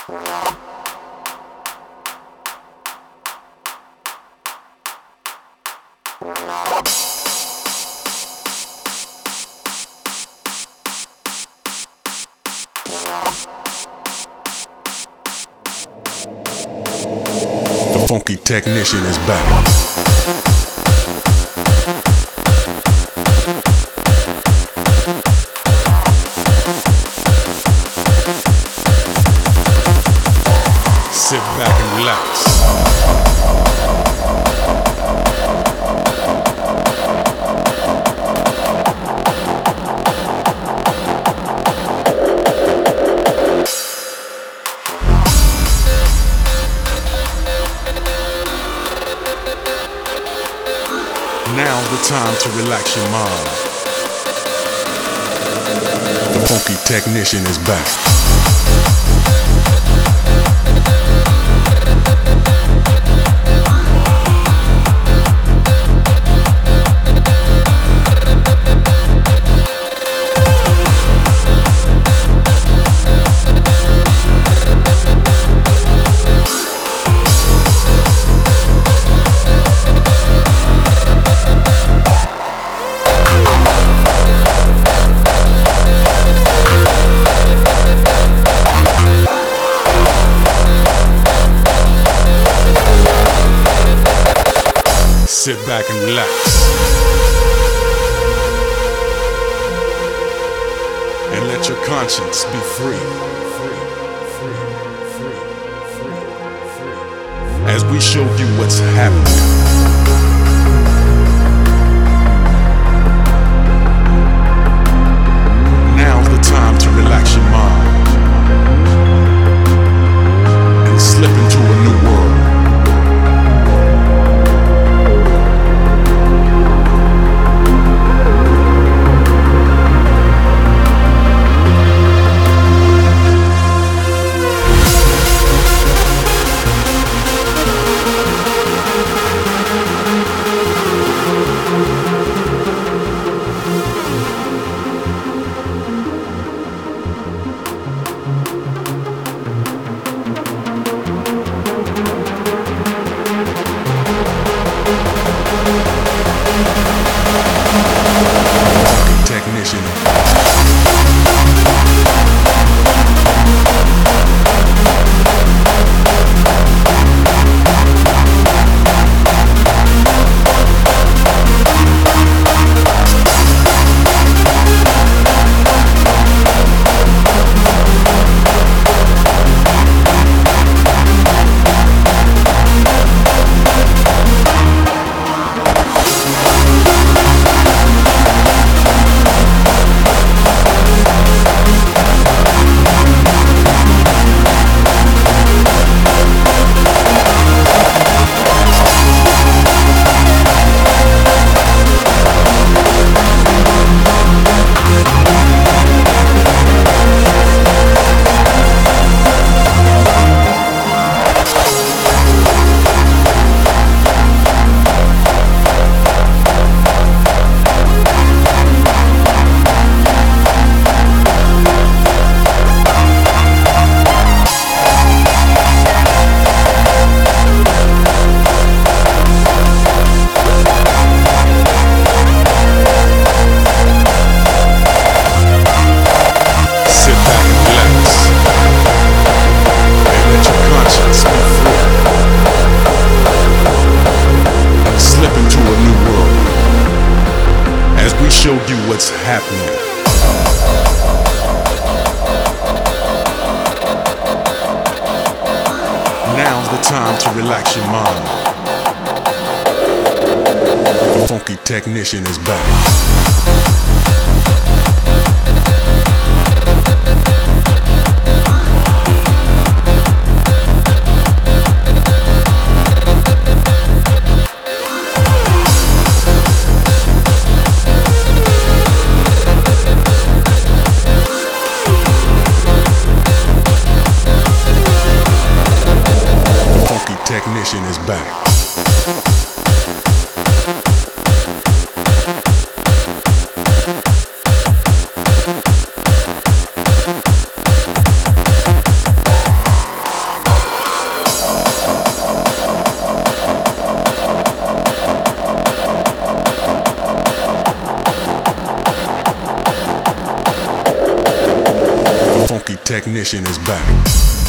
The funky technician is back. Sit back and relax. Now's the time to relax your mind. The funky technician is back. Sit back and relax. And let your conscience be free. As we show you what's happening. Now's the time to relax your mind and slip into a new world. Technician. Show you what's happening. Now's the time to relax your mind. The funky technician is back. Technician is back. funky technician is back.